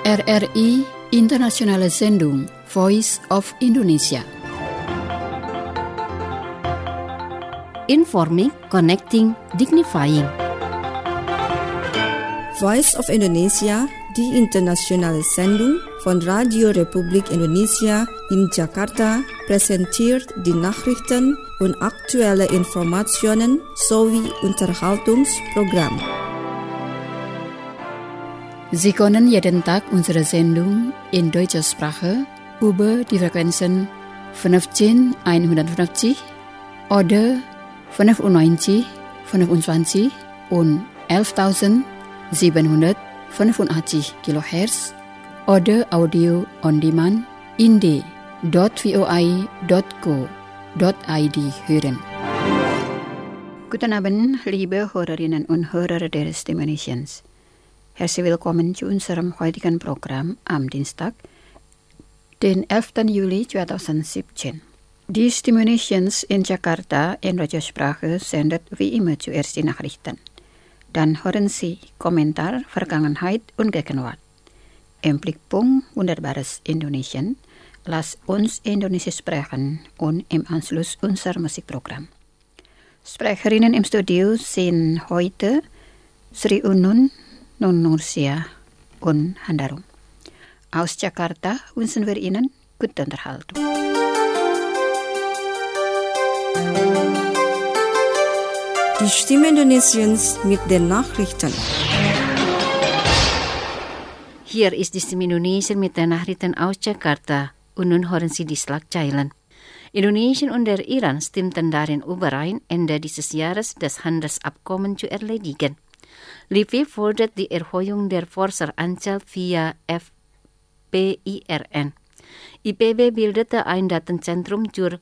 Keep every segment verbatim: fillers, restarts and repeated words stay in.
R R I Internationale Sendung Voice of Indonesia. Informing, connecting, dignifying. Voice of Indonesia, die internationale Sendung von Radio Republik Indonesia in Jakarta, präsentiert die Nachrichten und aktuelle Informationen sowie Unterhaltungsprogramm. Sie können jeden Tag unsere Sendung in deutscher Sprache über die Frequenzen fünfzehn einhundertfünfzig oder fünfundneunzig fünfundzwanzig und elftausendsiebenhundertfünfundachtzig Kilohertz oder Audio on Demand in d punkt voi punkt co punkt id hören. Guten Abend, liebe Hörerinnen und Hörer der Stimme Nations. Herzlich willkommen zu unserem heutigen Programm am Dienstag, den elften Juli zweitausendsiebzehn. Die Stimme Nations in Jakarta in deutscher Sprache sendet wie immer zuerst die Nachrichten. Dann hören Sie Kommentar Vergangenheit und Gegenwart. Im Blickpunkt Wunderbares Indonesien, lass uns Indonesisch sprechen und im Anschluss unser Musikprogramm. Sprecherinnen im Studio sind heute Sri Unun, Nun Nursia und Handarum. Aus Jakarta wünschen wir Ihnen gute Unterhaltung. Die Stimme Indonesiens mit den Nachrichten. Hier ist die Stimme Indonesien mit den Nachrichten aus Jakarta und nun hören Sie die Schlagzeilen. Indonesien und der Iran stimmten darin überein, Ende dieses Jahres das Handelsabkommen zu erledigen. L I P I fordert die Erhöhung der Forscheranzahl via F P I R N. I P B bildete ein Datenzentrum zur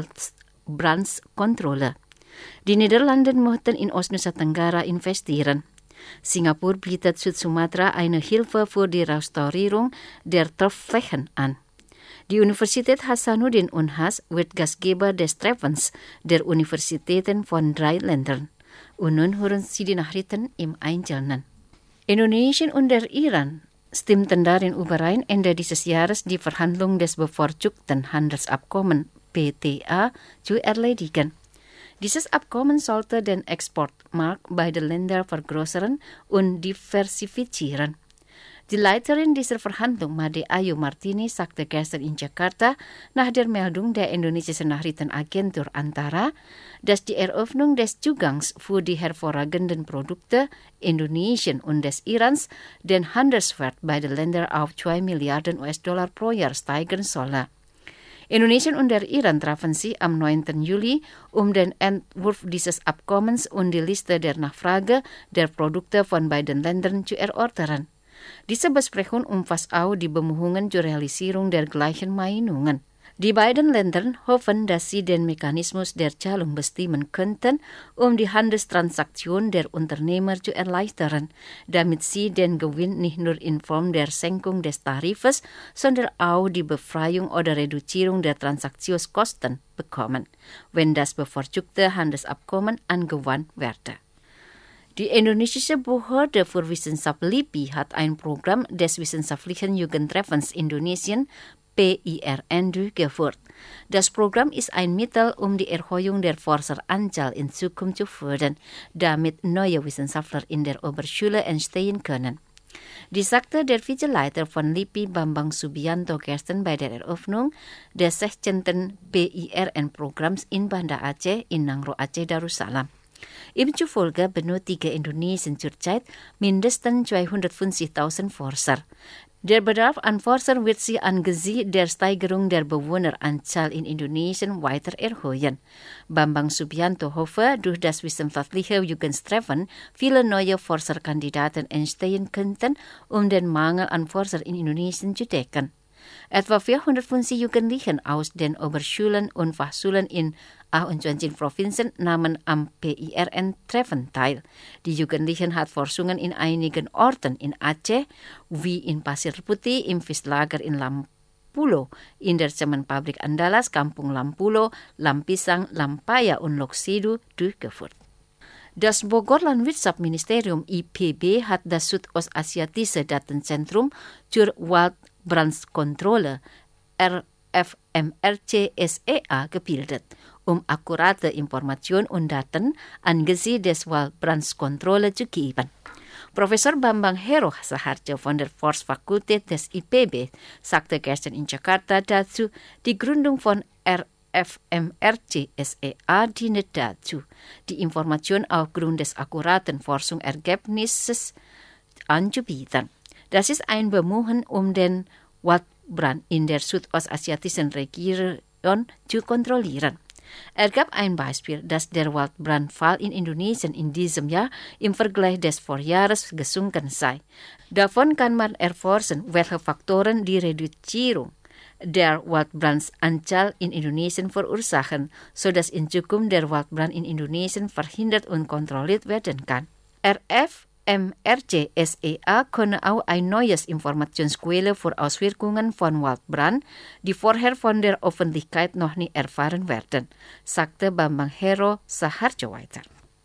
Waldbrandkontrolle. Die Niederlande möchten in Ostnusa Tenggara investieren. Singapur bietet Süd-Sumatra eine Hilfe für die Restaurierung der Torfflächen an. Die Universität Hasanuddin Unhas wird Gastgeber des Treffens der Universitäten von drei Ländern. Und nun hören Sie die Nachrichten im Einzelnen. Indonesien und der Iran stimmten darin überein, Ende dieses Jahres die Verhandlung des bevorzugten Handelsabkommen P T A zu erledigen. Dieses Abkommen sollte den Exportmarkt beider Länder vergrößern und diversifizieren. Die Leiterin dieser Verhandlung, Made Ayu Martini, sagte gestern in Jakarta nach der Meldung der indonesischen Nachrichtenagentur Antara, dass die Eröffnung des Zugangs für die hervorragenden Produkte Indonesien und des Irans den Handelswert beider Länder auf zwei Milliarden U S-Dollar pro Jahr steigern solle. Indonesien und der Iran trafen sich am neunten Juli, um den Entwurf dieses Abkommens und die Liste der Nachfrage der Produkte von beiden Ländern zu erörtern. Diese Besprechung umfasst auch die Bemühungen zur Realisierung der gleichen Meinungen. Die beiden Länder hoffen, dass sie den Mechanismus der Zahlung bestimmen könnten, um die Handelstransaktion der Unternehmer zu erleichtern, damit sie den Gewinn nicht nur in Form der Senkung des Tarifes, sondern auch die Befreiung oder Reduzierung der Transaktionskosten bekommen, wenn das bevorzugte Handelsabkommen angewandt werde. Die indonesische Behörde für Wissenschaft L I P I hat ein Programm des Wissenschaftlichen Jugendtreffens Indonesien P I R N durchgeführt. Das Programm ist ein Mittel, um die Erhöhung der Forscheranzahl in Zukunft zu fördern, damit neue Wissenschaftler in der Oberschule entstehen können. Dies sagte der Vizeleiter von L I P I Bambang Subianto gestern bei der Eröffnung des sechzehnten P I R N-Programms in Banda Aceh in Nangro Aceh Darussalam. Ihm zufolge benötige Indonesien zurzeit mindestens zweihundertfünfzigtausend Forscher. Der Bedarf an Forschern wird sich angesichts der Steigerung der Bewohneranzahl in Indonesien weiter erhöhen. Bambang Subianto hoffe, durch das wissenschaftliche Jugendtreffen viele neue Forscherkandidaten entstehen könnten, um den Mangel an Forschern in Indonesien zu decken. Etwa vierhundertfünfzig Jugendlichen aus den Oberschulen und Fachschulen in achtundzwanzig Provinzen nahmen am P I R N-Treffen teil. Die Jugendlichen hat Forschungen in einigen Orten in Aceh, wie in Pasir Putih, im Fischlager in Lampulo, in der Zementfabrik Andalas, Kampung Lampulo, Lampisang, Lampaya und Loksidu durchgeführt. Das Bogor Landwirtschaftsministerium I P B hat das Südostasiatische Datenzentrum zur Waldbrandkontrolle R F M R C S E A gebildet, um akkurate Informationen und Daten angesichts des Waldbrandkontrolle zu geben. Professor Bambang Hero Saharjo von der Forstfakultät des I P B sagte gestern in Jakarta dazu, die Gründung von R F M R C S E A diene dazu, die Information aufgrund des akkuraten Forschungsergebnisses anzubieten. Das ist ein Bemühen, um den Waldbrand in der südostasiatischen Region zu kontrollieren. Er gab ein Beispiel, dass der Waldbrandfall in Indonesien in diesem Jahr im Vergleich des Vorjahres gesunken sei. Davon kann man erforschen, welche Faktoren die Reduzierung der Waldbrandsanzahl in Indonesien verursachen, sodass in Zukunft der Waldbrand in Indonesien verhindert und kontrolliert werden kann. R F M R C S E A könne auch ein neues Informationsquelle für Auswirkungen von Waldbrand, die vorher von der Öffentlichkeit noch nie erfahren werden, sagte Bambang Hero Saharjo weiter.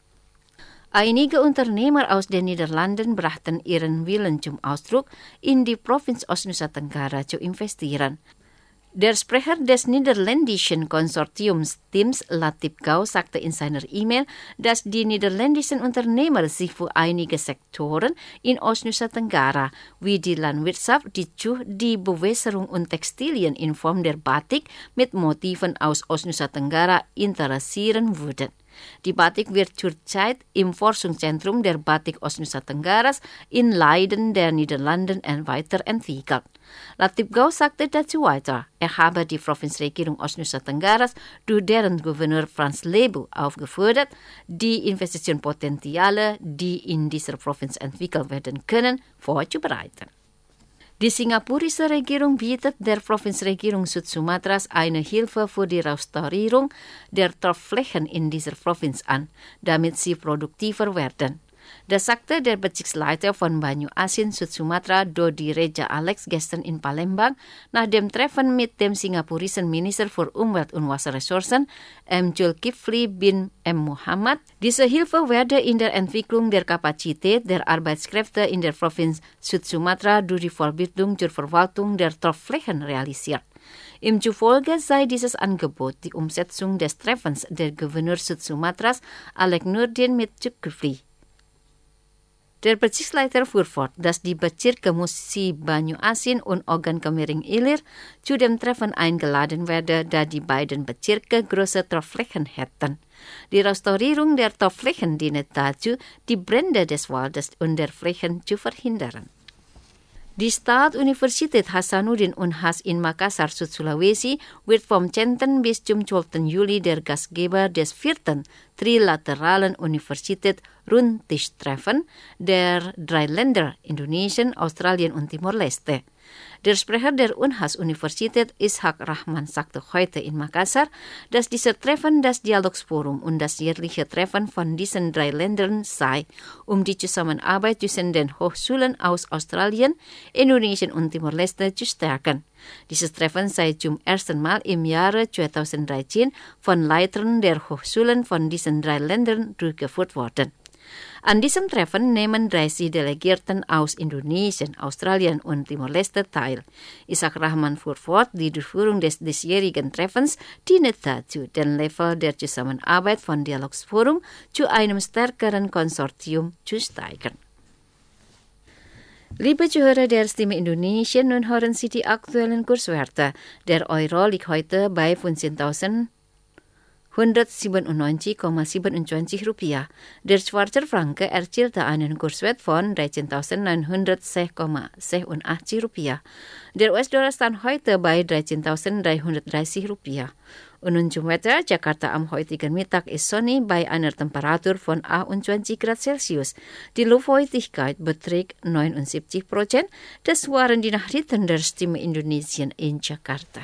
Einige Unternehmer aus den Niederlanden brachten ihren Willen zum Ausdruck, in die Provinz Ostnusa Tenggara zu investieren. Der Sprecher des niederländischen Konsortiums Teams Latif Gau sagte in seiner E-Mail, dass die niederländischen Unternehmer sich für einige Sektoren in Ostnusa Tenggara, wie die Landwirtschaft, die Zucht, die Bewässerung und Textilien in Form der Batik mit Motiven aus Ostnusa Tenggara interessieren würden. Die Batik wird zurzeit im Forschungszentrum der Batik Ostnusa Tenggaras in Leiden der Niederlanden weiterentwickelt. Latif Gau sagte dazu weiter, er habe die Provinzregierung Ostnusa Tenggaras durch deren Gouverneur Frans Lebu aufgefordert, die Investitionspotenziale, die in dieser Provinz entwickelt werden können, vorzubereiten. Die singapurische Regierung bietet der Provinzregierung Südsumatras eine Hilfe für die Restaurierung der Torfflächen in dieser Provinz an, damit sie produktiver werden. Das sagte der Bezirksleiter von Banyu Asin Südsumatra Dodi Reja Alex gestern in Palembang nach dem Treffen mit dem singapurischen Minister für Umwelt und Wasserressourcen M. Zulkifli bin M. Muhammad. Diese Hilfe werde in der Entwicklung der Kapazität der Arbeitskräfte in der Provinz Südsumatra durch die Vorbildung zur Verwaltung der Torfflächen realisiert. Im Zufolge sei dieses Angebot die Umsetzung des Treffens der Gouverneur Südsumatras Alex Nurdin mit Zulkifli. Der Bezirksleiter fuhr fort, dass die Bezirke Musi Banyu Asin und Ogan Kemiring Ilir zu dem Treffen eingeladen werden, da die beiden Bezirke große Torfflächen hätten. Die Restaurierung der Torfflächen diene dazu, die Brände des Waldes und der Flächen zu verhindern. Die Staatsuniversität Hasanuddin Unhas in Makassar, Südsulawesi, wird vom zehnten bis zum zwölften Juli der Gastgeber des vierten trilateralen Universität-Rundtischtreffen der drei Länder Indonesien, Australien und Timor-Leste. Der Sprecher der Unhas-Universität Ishak Rahman sagte heute in Makassar, dass dieses Treffen das Dialogsforum und das jährliche Treffen von diesen drei Ländern sei, um die Zusammenarbeit zwischen den Hochschulen aus Australien, Indonesien und Timor-Leste zu stärken. Dieses Treffen sei zum ersten Mal im Jahre zweitausenddreizehn von Leitern der Hochschulen von diesen drei Ländern durchgeführt worden. An diesem Treffen nehmen dreißig Delegierten aus Indonesien, Australien und Timor-Leste teil. Ishak Rahman fuhr fort, die Durchführung des diesjährigen Treffens diene dazu, den Level der Zusammenarbeit von Dialogsforum zu einem stärkeren Konsortium zu steigern. Liebe Zuhörer der Stimme Indonesien, nun hören Sie die aktuellen Kurswerte. Der Euro liegt heute bei fünfzehntausendeinhundertsiebenundneunzig Komma siebenundzwanzig Rupiah. Der Schweizer Franken erzielte einen Kurswert von dreizehntausendneunhundertsechs Komma sechsundachtzig Rupiah. Der U S-Dollar stand heute bei dreizehntausenddreihundertdreißig Rupiah. Und nun zum Wetter. Jakarta am heutigen Mittag ist sonnig bei einer Temperatur von achtundzwanzig Grad Celsius. Die Luftfeuchtigkeit beträgt neunundsiebzig Prozent. Das waren die Nachrichten der Stimme Indonesien in Jakarta.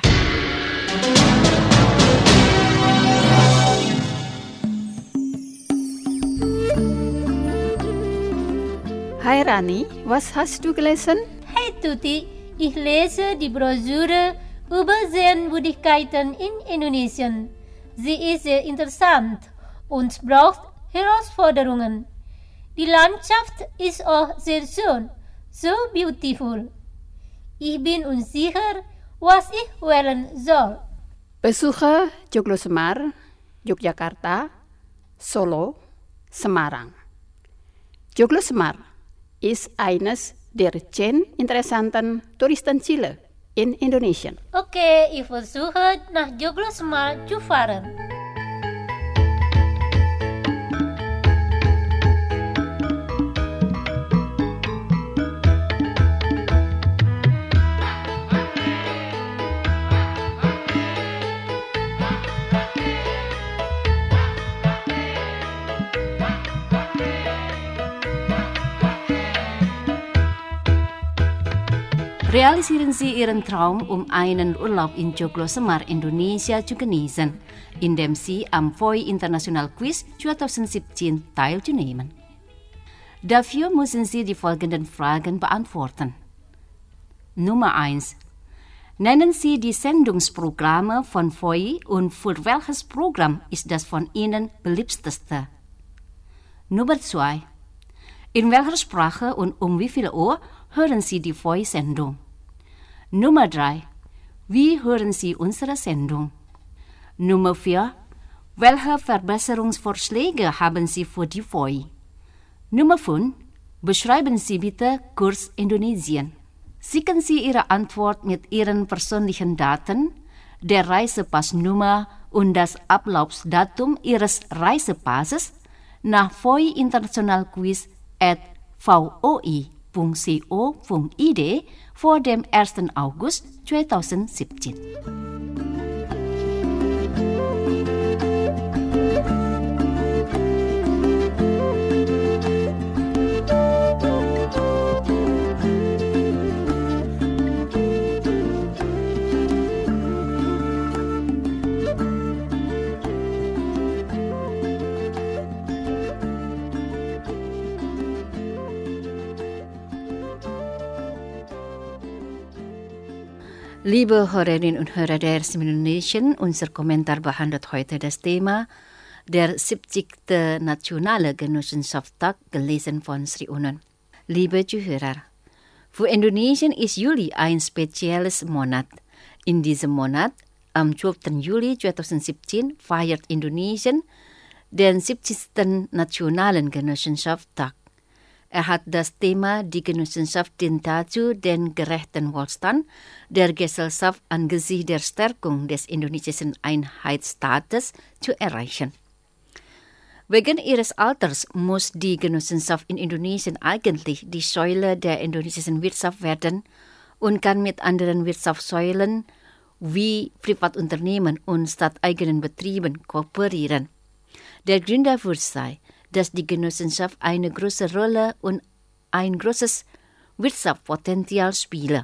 Hai Rani, was hast du gelesen? Hey Tuti, ich lese die Broschüre über Sehenswürdigkeiten in Indonesien. Sie ist sehr interessant und braucht Herausforderungen. Die Landschaft ist auch sehr schön, so beautiful. Ich bin unsicher, was ich wählen soll. Besuche Joglo Semar, Yogyakarta, Solo, Semarang. Joglo Semar ist eines der zehn interessanten Touristenziele in Indonesien. Okay, ich versuche nach Joglo Semar zu fahren. Realisieren Sie Ihren Traum, um einen Urlaub in Joglo Semar, Indonesia zu genießen, indem Sie am V O I International Quiz zwanzig siebzehn teilnehmen. Dafür müssen Sie die folgenden Fragen beantworten. Nummer eins. Nennen Sie die Sendungsprogramme von V O I und für welches Programm ist das von Ihnen beliebteste? Nummer zwei. In welcher Sprache und um wie viel Uhr hören Sie die V O I-Sendung? Nummer drei. Wie hören Sie unsere Sendung? Nummer vier. Welche Verbesserungsvorschläge haben Sie für die V O I? Nummer fünf. Beschreiben Sie bitte Kurs Indonesien. Schicken Sie Ihre Antwort mit Ihren persönlichen Daten, der Reisepassnummer und das Ablaufsdatum Ihres Reisepasses nach V O I International Quiz at v o i punkt co punkt i d vor dem ersten August zwanzig siebzehn. Liebe Hörerinnen und Hörer der Indonesien, unser Kommentar behandelt heute das Thema der siebzigste Nationale Genossenschaftstag, gelesen von Sri Unen. Liebe Zuhörer, für Indonesien ist Juli ein spezielles Monat. In diesem Monat, am zwölften Juli zweitausendsiebzehn, feiert Indonesien den siebzigsten Nationalen Genossenschaftstag. Er hat das Thema, die Genossenschaft dient dazu, den gerechten Wohlstand der Gesellschaft angesichts der Stärkung des indonesischen Einheitsstaates zu erreichen. Wegen ihres Alters muss die Genossenschaft in Indonesien eigentlich die Säule der indonesischen Wirtschaft werden und kann mit anderen Wirtschaftssäulen wie Privatunternehmen und stadteigenen Betrieben kooperieren. Der Grund dafür sei, dass die Genossenschaft eine große Rolle und ein großes Wirtschaftspotenzial spiele.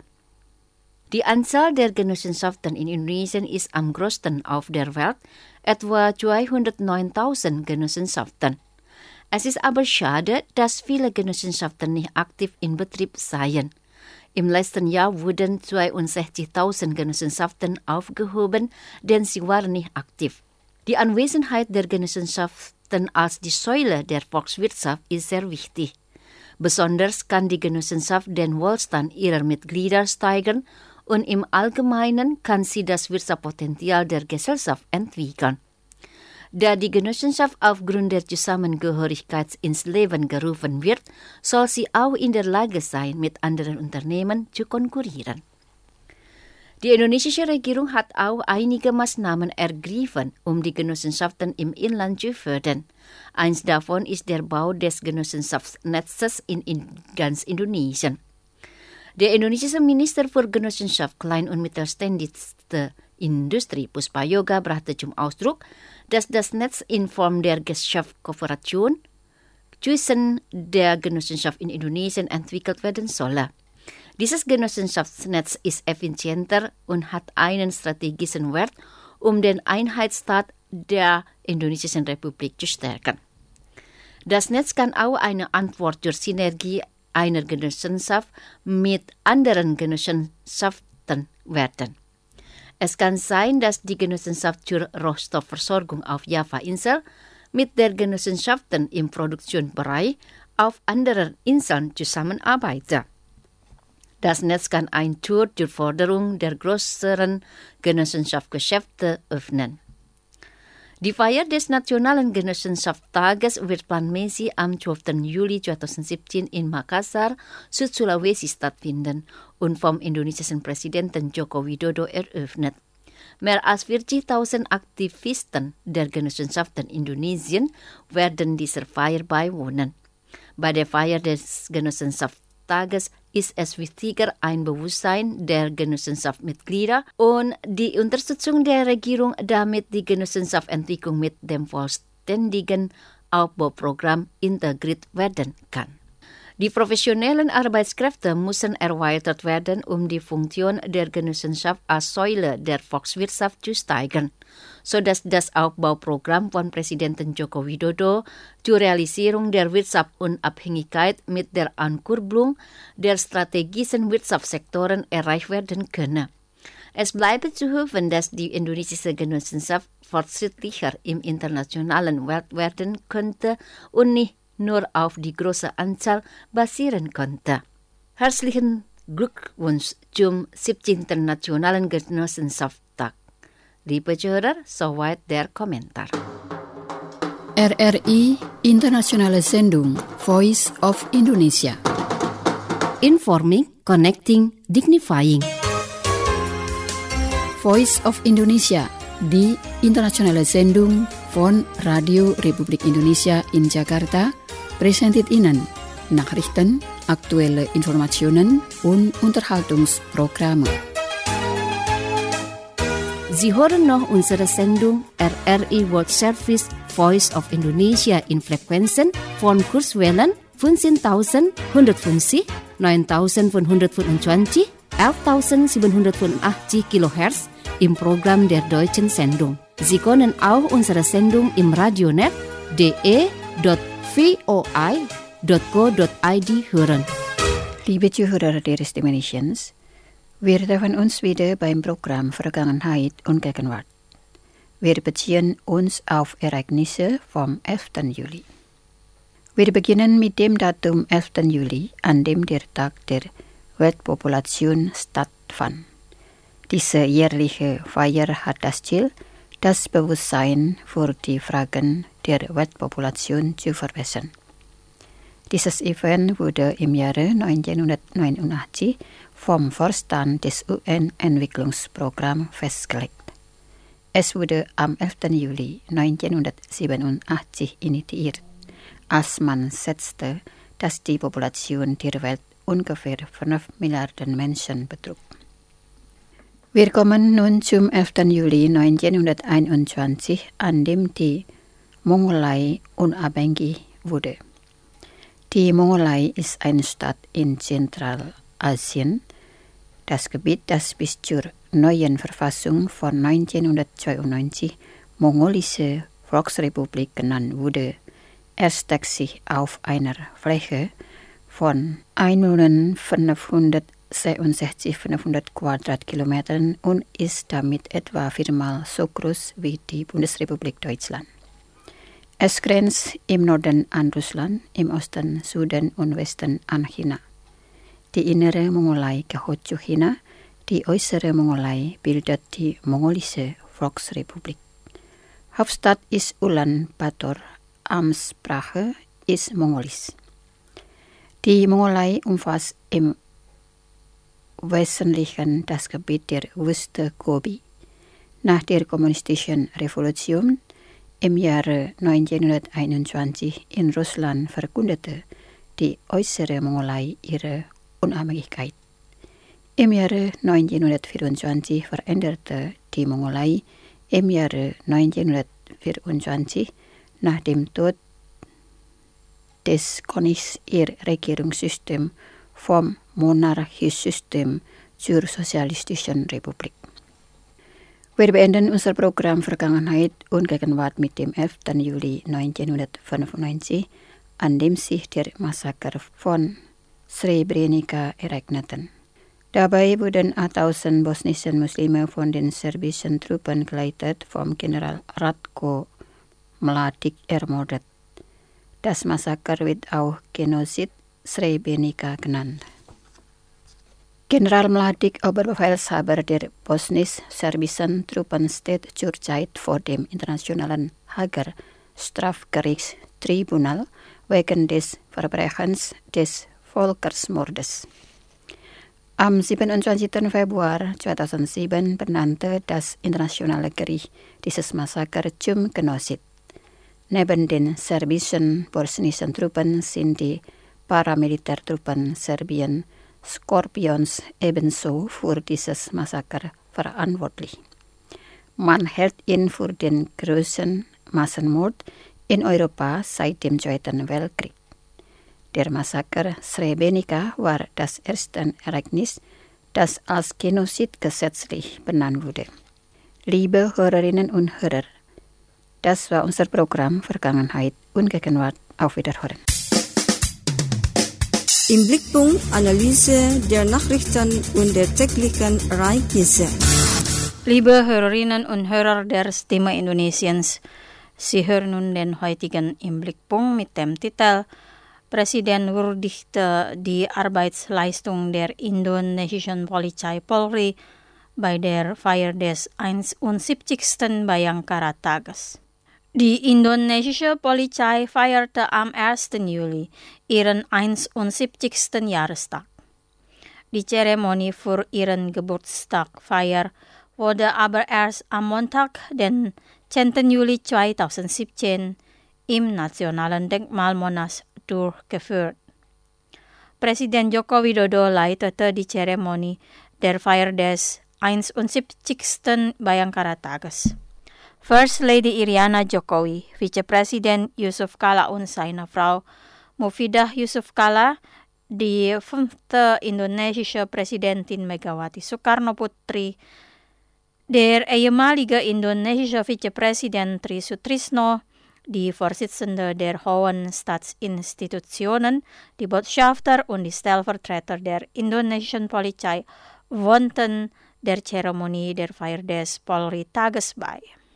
Die Anzahl der Genossenschaften in Indonesien ist am größten auf der Welt, etwa zweihundertneuntausend Genossenschaften. Es ist aber schade, dass viele Genossenschaften nicht aktiv in Betrieb seien. Im letzten Jahr wurden zweiundsechzigtausend Genossenschaften aufgehoben, denn sie waren nicht aktiv. Die Anwesenheit der Genossenschaften als die Säule der Volkswirtschaft ist sehr wichtig. Besonders kann die Genossenschaft den Wohlstand ihrer Mitglieder steigern und im Allgemeinen kann sie das Wirtschaftspotenzial der Gesellschaft entwickeln. Da die Genossenschaft aufgrund der Zusammengehörigkeit ins Leben gerufen wird, soll sie auch in der Lage sein, mit anderen Unternehmen zu konkurrieren. Die indonesische Regierung hat auch einige Maßnahmen ergriffen, um die Genossenschaften im Inland zu fördern. Eins davon ist der Bau des Genossenschaftsnetzes in, in ganz Indonesien. Der indonesische Minister für Genossenschaft, Klein- und Mittelständische Industrie, Puspa Yoga, brachte zum Ausdruck, dass das Netz in Form der Geschäftskooperation zwischen der Genossenschaft in Indonesien entwickelt werden solle. Dieses Genossenschaftsnetz ist effizienter und hat einen strategischen Wert, um den Einheitsstaat der Indonesischen Republik zu stärken. Das Netz kann auch eine Antwort zur Synergie einer Genossenschaft mit anderen Genossenschaften werden. Es kann sein, dass die Genossenschaft zur Rohstoffversorgung auf Java-Insel mit der Genossenschaften im Produktionsbereich auf anderen Inseln zusammenarbeiten. Das Netz kann ein Tor zur Förderung der größeren Genossenschaftsgeschäfte öffnen. Die Feier des Nationalen Genossenschaftstages wird planmäßig am zwölften Juli zweitausendsiebzehn in Makassar, Süd-Sulawesi stattfinden und vom indonesischen Präsidenten Joko Widodo eröffnet. Mehr als vierzigtausend Aktivisten der Genossenschaften Indonesien werden dieser Feier beiwohnen. Bei der Feier des Genossenschaftstages ist es wichtiger, ein Bewusstsein der Genossenschaftsmitglieder und die Unterstützung der Regierung, damit die Genossenschaftsentwicklung mit dem vollständigen Aufbauprogramm integriert werden kann. Die professionellen Arbeitskräfte müssen erweitert werden, um die Funktion der Genossenschaft als Säule der Volkswirtschaft zu steigern, sodass das Aufbauprogramm von Präsident Joko Widodo zur Realisierung der Wirtschaftsunabhängigkeit mit der Ankurbelung der strategischen Wirtschaftssektoren erreicht werden könne. Es bleibt zu hoffen, dass die indonesische Genossenschaft fortschrittlicher im internationalen Welt werden könnte und nicht nur auf die große Anzahl basieren konnte. Herzlichen Glückwunsch zum siebzehnten Nationalen Genossenschaftstag. Liebe Zuhörer, soweit der Kommentar. R R I Internationale Sendung Voice of Indonesia. Informing, Connecting, Dignifying. Voice of Indonesia, die internationale Sendung von Radio Republik Indonesia in Jakarta, präsentiert Ihnen Nachrichten, aktuelle Informationen und Unterhaltungsprogramme. Sie hören noch unsere Sendung R R I World Service Voice of Indonesia in Frequenzen von Kurzwellen fünfzehntausendzweihundertfünfzig, neuntausendfünfhundertfünfundzwanzig, elftausendsiebenhundertfünfundachtzig Kilohertz im Programm der deutschen Sendung. Sie können auch unsere Sendung im Radionet d e punkt v o i punkt co punkt i d hören. Liebe Zuhörer der Stations, wir treffen uns wieder beim Programm Vergangenheit und Gegenwart. Wir beziehen uns auf Ereignisse vom elften Juli. Wir beginnen mit dem Datum elften Juli, an dem der Tag der Weltpopulation stattfand. Diese jährliche Feier hat das Ziel, das Bewusstsein für die Fragen der Weltpopulation zu verbessern. Dieses Event wurde im Jahre neunzehnhundertneunundachtzig vom Vorstand des U N-Entwicklungsprogramms festgelegt. Es wurde am elften Juli neunzehnhundertsiebenundachtzig initiiert, als man schätzte, dass die Population der Welt ungefähr fünf Milliarden Menschen betrug. Wir kommen nun zum elften Juli neunzehnhunderteinundzwanzig, an dem die Mongolei unabhängig wurde. Die Mongolei ist eine Stadt in Zentralasien, das Gebiet, das bis zur neuen Verfassung von neunzehnhundertzweiundneunzig Mongolische Volksrepublik genannt wurde, erstreckt sich auf einer Fläche von ein Million fünfhundertsechsundsechzigtausendfünfhundert Quadratkilometern und ist damit etwa viermal so groß wie die Bundesrepublik Deutschland. Es grenzt im Norden an Russland, im Osten, Süden und Westen an China. Die innere Mongolei gehört zu China, die äußere Mongolei bildet die Mongolische Volksrepublik. Hauptstadt ist Ulaanbaatar, Amtssprache ist Mongolisch. Die Mongolei umfasst im Wesentlichen das Gebiet der Wüste Gobi. Nach der kommunistischen Revolution im Jahre neunzehnhunderteinundzwanzig in Russland verkündete die äußere Mongolei ihre Unabhängigkeit. Im Jahre neunzehnhundertvierundzwanzig veränderte die Mongolei im Jahre neunzehnhundertvierundzwanzig nach dem Tod des Königs ihr Regierungssystem vom Monarchiesystem zur sozialistischen Republik. Wir beenden unser Programm Vergangenheit und Gegenwart mit dem elften Juli neunzehnhundertfünfundneunzig, an dem sich der Massaker von Srebrenica ereigneten. Dabei wurden achttausend bosnische Muslime von den serbischen Truppen geleitet vom General Ratko Mladic ermordet. Das Massaker wird auch Genozid Srebrenica genannt. General Mladic, Oberbefehlshaber der bosnisch-serbischen Truppen, steht zurzeit vor dem Internationalen Haager Strafgerichtstribunal wegen des Verbrechens des Völkermordes. Am siebenundzwanzigsten Februar zweitausendsieben benannte das Internationale Gericht dieses Massaker zum Genozid. Neben den serbischen bosnischen Truppen sind die Paramilitärtruppen Serbien Skorpions ebenso für dieses Massaker verantwortlich. Man hält ihn für den größten Massenmord in Europa seit dem Zweiten Weltkrieg. Der Massaker Srebrenica war das erste Ereignis, das als Genozid gesetzlich benannt wurde. Liebe Hörerinnen und Hörer, das war unser Programm Vergangenheit und Gegenwart. Auf Wiederhören. Im Blickpunkt Analyse der Nachrichten und der täglichen Ereignisse. Liebe Hörerinnen und Hörer der Stimme Indonesiens, Sie hören nun den heutigen Im Blickpunkt mit dem Titel Presiden würdigte die Arbeitsleistung der indonesischen Polizei Polri bei der Feier des einundsiebzigsten Bayangkara-Tages. Die indonesische Polizei feierte am ersten Juli ihren einundsiebzigsten Jahrestag. Die Zeremonie für ihren Geburtstagfeier wurde aber erst am Montag, den zehnten Juli zweitausendsiebzehn, im Nationalen Denkmal Monas durchgeführt. Presiden Joko Widodo leitete die Zeremonie der Feier des einundsiebzigsten Bayangkara-Tages. First Lady Iriana Jokowi, Vizepräsident Yusuf Kala und seine Frau Mufidah Yusuf Kala, die fünfte indonesische Präsidentin Megawati Soekarno-Putri, der ehemalige indonesische Vizepräsident Tri Sutrisno, die Vorsitzende der Hohen Staatsinstitutionen, die Botschafter und die Stellvertreter der indonesischen Polizei wohnten der Zeremonie der Feier des Polri-Tages bei.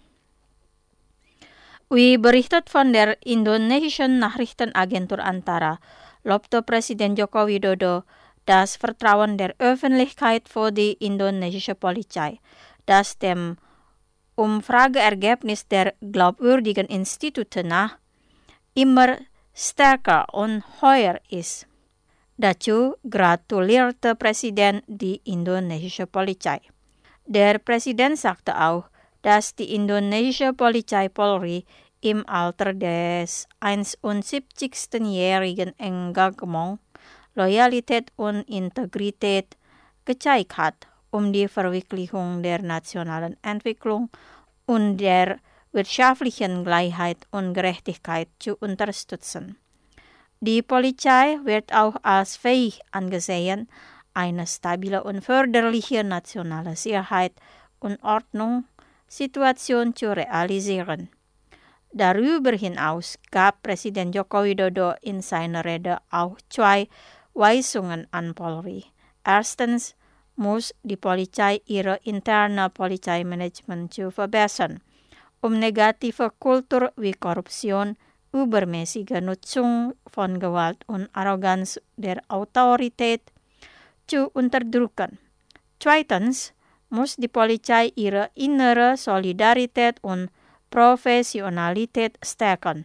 Wie berichtet von der indonesischen Nachrichtenagentur Antara, lobte Präsident Joko Widodo das Vertrauen der Öffentlichkeit für die indonesische Polizei, das dem Umfrageergebnis der glaubwürdigen Institute nach immer stärker und höher ist. Dazu gratulierte Präsident die indonesische Polizei. Der Präsident sagte auch, dass die indonesische Polizei Polri im Alter des einundsiebzigsten-jährigen Engagement, Loyalität und Integrität gezeigt hat, um die Verwirklichung der nationalen Entwicklung und der wirtschaftlichen Gleichheit und Gerechtigkeit zu unterstützen. Die Polizei wird auch als fähig angesehen, eine stabile und förderliche nationale Sicherheit und Ordnung Situation zu realisieren. Darüber hinaus gab Präsident Joko Widodo in seiner Rede auch zwei Weisungen an Polri. Erstens muss die Polizei ihre interne Polizeimanagement zu verbessern, um negative Kultur wie Korruption, übermäßige Nutzung von Gewalt und Arroganz der Autorität zu unterdrücken. Zweitens muss die Polizei ihre innere Solidarität und Professionalität stärken.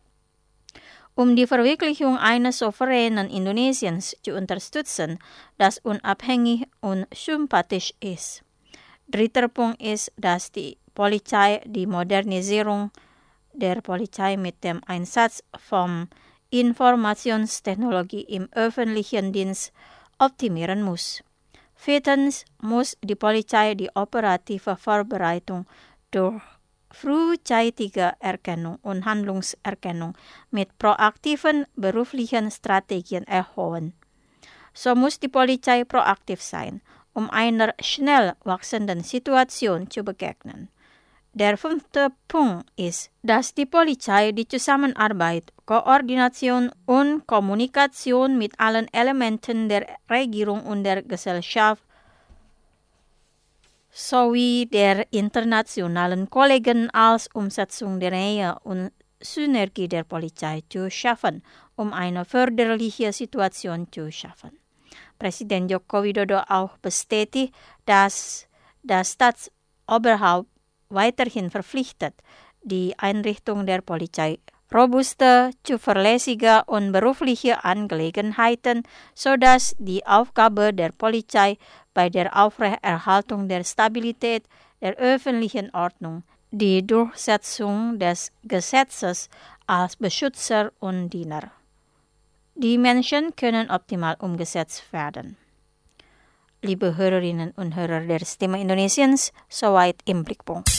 Um die Verwirklichung eines souveränen Indonesiens zu unterstützen, das unabhängig und sympathisch ist. Dritter Punkt ist, dass die Polizei die Modernisierung der Polizei mit dem Einsatz von Informationstechnologie im öffentlichen Dienst optimieren muss. Viertens muss die Polizei die operative Vorbereitung durch frühzeitige Erkennung und Handlungserkennung mit proaktiven beruflichen Strategien erhöhen. So muss die Polizei proaktiv sein, um einer schnell wachsenden Situation zu begegnen. Der fünfte Punkt ist, dass die Polizei die Zusammenarbeit, Koordination und Kommunikation mit allen Elementen der Regierung und der Gesellschaft sowie der internationalen Kollegen als Umsetzung der Nähe und Synergie der Polizei zu schaffen, um eine förderliche Situation zu schaffen. Präsident Joko Widodo auch bestätigt, dass das Staatsoberhaupt weiterhin verpflichtet, die Einrichtung der Polizei robuste, zuverlässige und berufliche Angelegenheiten, sodass die Aufgabe der Polizei bei der Aufrechterhaltung der Stabilität der öffentlichen Ordnung, die Durchsetzung des Gesetzes als Beschützer und Diener. Die Menschen können optimal umgesetzt werden. Liebe Hörerinnen und Hörer der Stimme Indonesiens, soweit im Blickpunkt.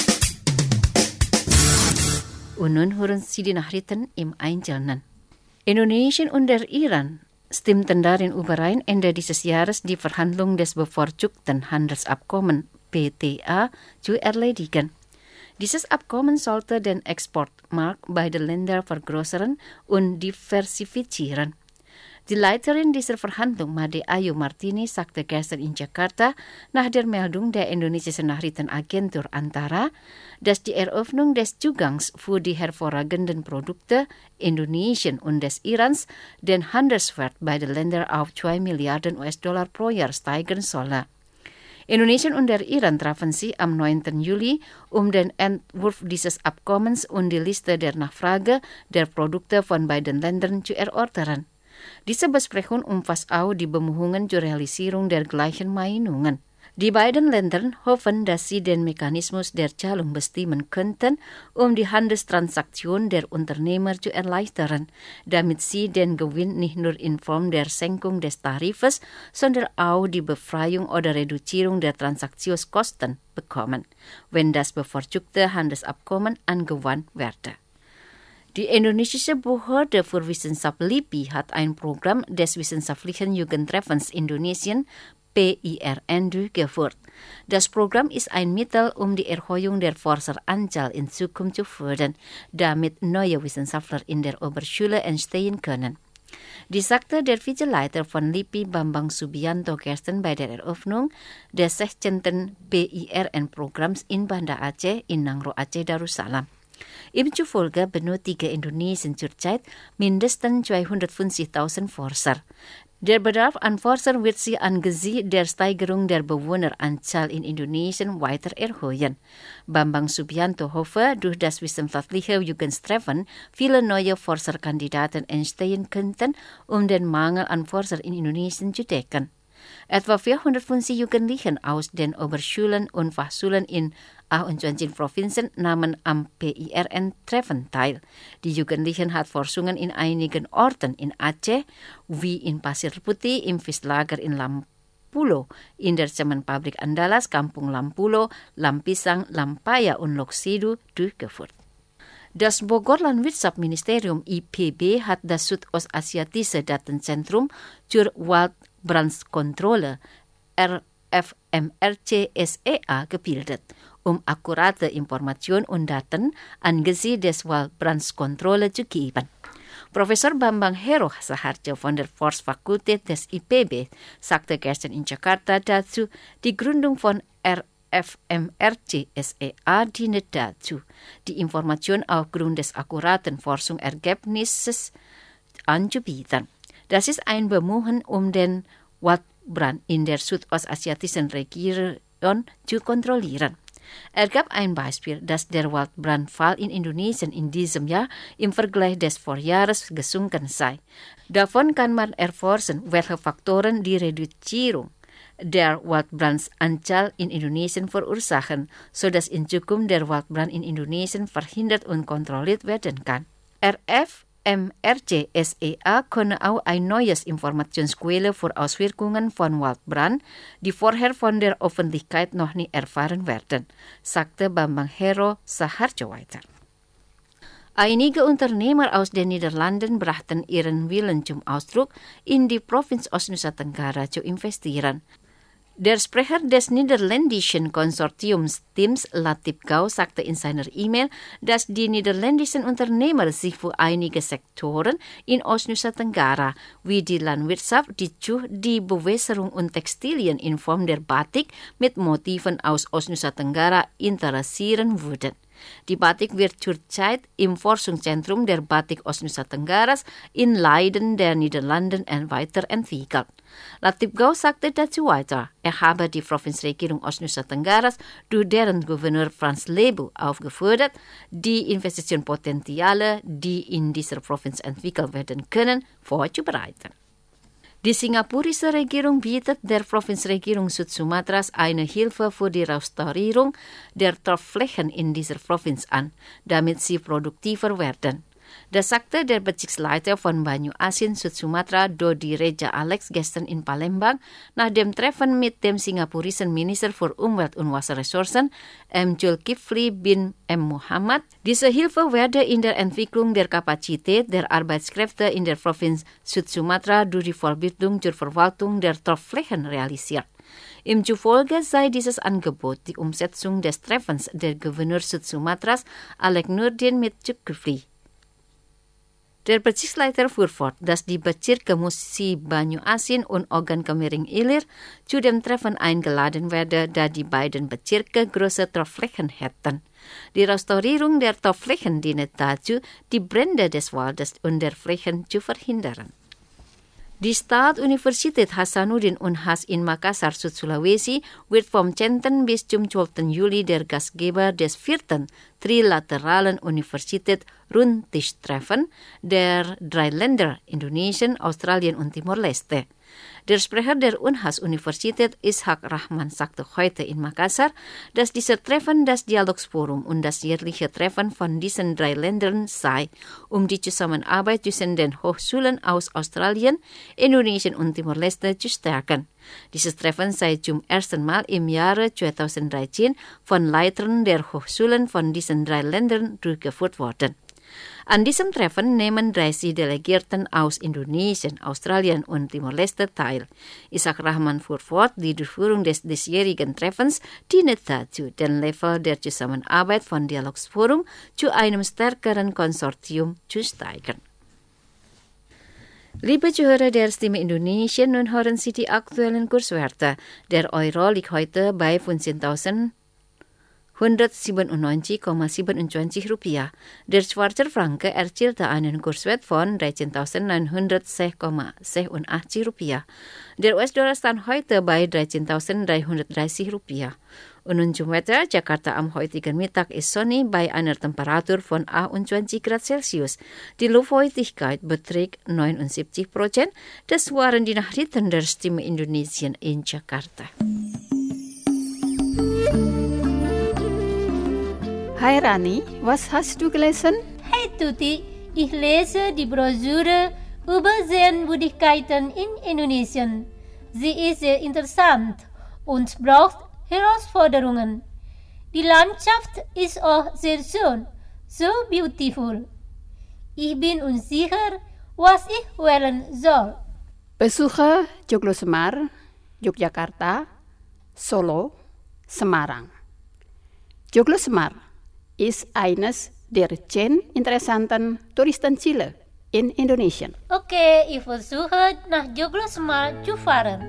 Und nun hören Sie die Nachrichten im Einzelnen. Indonesien und der Iran stimmten darin überein, Ende dieses Jahres die Verhandlung des bevorzugten Handelsabkommen P T A zu erledigen. Dieses Abkommen sollte den Exportmarkt beider Länder vergrößern und diversifizieren. Die Leiterin dieser Verhandlung, Made Ayu Martini, sagte gestern in Jakarta nach der Meldung der indonesischen Nachrichtenagentur Antara, dass die Eröffnung des Zugangs für die hervorragenden Produkte Indonesien und des Irans den Handelswert beider Länder auf zwei Milliarden U S-Dollar pro Jahr steigern solle. Indonesien und der Iran trafen sich am neunten Juli, um den Entwurf dieses Abkommens und die Liste der Nachfrage der Produkte von beiden Ländern zu erörtern. Diese Besprechung umfasst auch die Bemühungen zur Realisierung der gleichen Meinungen. Die beiden Länder hoffen, dass sie den Mechanismus der Zahlung bestimmen könnten, um die Handelstransaktion der Unternehmer zu erleichtern, damit sie den Gewinn nicht nur in Form der Senkung des Tarifes, sondern auch die Befreiung oder Reduzierung der Transaktionskosten bekommen, wenn das bevorzugte Handelsabkommen angewandt werde. Die indonesische Behörde für Wissenschaft L I P I hat ein Programm des Wissenschaftlichen Jugendtreffens Indonesien P I R N durchgeführt. Das Programm ist ein Mittel, um die Erhöhung der Forscheranzahl in Zukunft zu fördern, damit neue Wissenschaftler in der Oberschule entstehen können. Dies sagte der Vizeleiter von L I P I Bambang Subianto gestern bei der Eröffnung des sechzehnten P I R N-Programms in Banda Aceh in Nangro Aceh Darussalam. Ihm zufolge benötige Indonesien zurzeit mindestens zweihundertfünfzigtausend Forscher. Der Bedarf an Forschern wird sich angesichts der Steigerung der Bewohneranzahl in Indonesien weiter erhöhen. Bambang Subianto hoffe, durch das wissenschaftliche Jugendtreffen viele neue Forscherkandidaten entstehen könnten, um den Mangel an Forschern in Indonesien zu decken. Etwa vierhundertfünfzig Jugendliche aus den Oberschulen und Fachschulen in achtundzwanzig Provinzen nahmen am P I R N-Treffen teil. Die Jugendlichen hat Forschungen in einigen Orten in Aceh, wie in Pasir Putih, im Fischlager in Lampulo, in der Zementfabrik Andalas, Kampung Lampulo, Lampisang, Lampaya und Loksidu durchgeführt. Das Bogor Landwirtschaftsministerium I P B hat das Südostasiatische Datenzentrum zur Waldbrandkontrolle R F M R C S E A gebildet, um akkurate Informationen und Daten angesichts des Waldbrandkontrolle zu geben. Professor Bambang Hero Saharjo von der Forstfakultät des I P B sagte gestern in Jakarta dazu, die Gründung von R F M R C S E A dient dazu, die Information aufgrund des akkuraten Forschungsergebnisses anzubieten. Das ist ein Bemühen, um den Waldbrand in der südostasiatischen Region zu kontrollieren. Er gab ein Beispiel, dass der Waldbrandfall in Indonesien in diesem Jahr im Vergleich des Vorjahres gesunken sei. Davon kann man erforschen, welche Faktoren die Reduzierung der Waldbrandanzahl in Indonesien verursachen, sodass in Zukunft der Waldbrand in Indonesien verhindert und kontrolliert werden kann. R F M R C S E A könne auch ein neues Informationsquelle für Auswirkungen von Waldbrand, die vorher von der Öffentlichkeit noch nie erfahren werden, sagte Bambang Hero Saharjo weiter. Einige Unternehmer aus den Niederlanden brachten ihren Willen zum Ausdruck, in die Provinz Nusa Tenggara zu investieren. Der Sprecher des niederländischen Konsortiums Teams Latif Gau sagte in seiner E-Mail, dass die niederländischen Unternehmer sich für einige Sektoren in Ostnusa Tenggara, wie die Landwirtschaft, die Zucht, die Bewässerung und Textilien in Form der Batik mit Motiven aus Ostnusa Tenggara interessieren würden. Die Batik wird zurzeit im Forschungszentrum der Batik Ostnusa Tenggaras in Leiden der Niederlanden weiterentwickelt. Latif Gau sagte dazu weiter, er habe die Provinzregierung Ostnusa Tenggaras durch deren Gouverneur Frans Lebu aufgefordert, die Investitionspotenziale, die in dieser Provinz entwickelt werden können, vorzubereiten. Die singapurische Regierung bietet der Provinzregierung Südsumatras eine Hilfe für die Restaurierung der Torfflächen in dieser Provinz an, damit sie produktiver werden. Das sagte der Bezirksleiter von Banyu Asin Südsumatra Dodi Reja Alex gestern in Palembang nach dem Treffen mit dem singapurischen Minister für Umwelt und Wasserressourcen M. Zulkifli bin M. Muhammad. Diese Hilfe werde in der Entwicklung der Kapazität der Arbeitskräfte in der Provinz Südsumatra durch die Vorbildung zur Verwaltung der Torfflächen realisiert. Im Zufolge sei dieses Angebot die Umsetzung des Treffens der Gouverneur Südsumatras Alex Nurdin mit Zulkifli. Der Bezirksleiter fuhr fort, dass die Bezirke Musi Banyu Asin und Ogan Kemering Ilir zu dem Treffen eingeladen werden, da die beiden Bezirke große Torfflächen hätten. Die Restaurierung der Torfflächen diene dazu, die Brände des Waldes und der Flächen zu verhindern. Die Staatsuniversität Hasanuddin Unhas in Makassar, Südsulawesi, wird vom zehnten bis zum zwölften Juli der Gastgeber des vierten trilateralen Universität Rundtischtreffen der drei Länder Indonesien, Australien und Timor-Leste. Der Sprecher der Unhas-Universität Ishak Rahman sagte heute in Makassar, dass dieses Treffen das Dialogsforum und das jährliche Treffen von diesen drei Ländern sei, um die Zusammenarbeit zwischen den Hochschulen aus Australien, Indonesien und Timor-Leste zu stärken. Dieses Treffen sei zum ersten Mal im Jahre zweitausenddreizehn von Leitern der Hochschulen von diesen drei Ländern durchgeführt worden. An diesem Treffen nehmen dreißig Delegierten aus Indonesien, Australien und Timor-Leste teil. Ishak Rahman fuhr fort, die Durchführung des diesjährigen Treffens diene dazu, den Level der Zusammenarbeit von Dialogsforum zu einem stärkeren Konsortium zu steigern. Liebe Zuhörer der Stimme Indonesien, nun hören Sie die aktuellen Kurswerte. Der Euro liegt heute bei fünfzehntausendeinhundertsiebenundneunzig Komma siebenundzwanzig Rupiah. Der Schweizer Franken erzielte einen Kurswert von dreizehntausendneunhundertsechs Komma sechsundachtzig Rupiah. Der U S-Dollar stand heute bei dreizehntausenddreihundertdreißig Rupiah. Und nun zum Wetter. Jakarta am heutigen Mittag ist sonnig bei einer Temperatur von achtundzwanzig Grad Celsius. Die Luftfeuchtigkeit beträgt neunundsiebzig Prozent. Das waren die Nachrichten der Stimme Indonesien in Jakarta. Hai Rani, was hast du gelesen? Hey Tuti, ich lese die Broschüre über Sehenswürdigkeiten in Indonesien. Sie ist sehr interessant und braucht Herausforderungen. Die Landschaft ist auch sehr schön, so beautiful. Ich bin unsicher, was ich wählen soll. Besuche Joglo Semar, Yogyakarta, Solo, Semarang. Joglo Semar ist eines der zehn interessanten Touristenziele in Indonesien. Okay, ich versuche nach Joglo Semar zu fahren.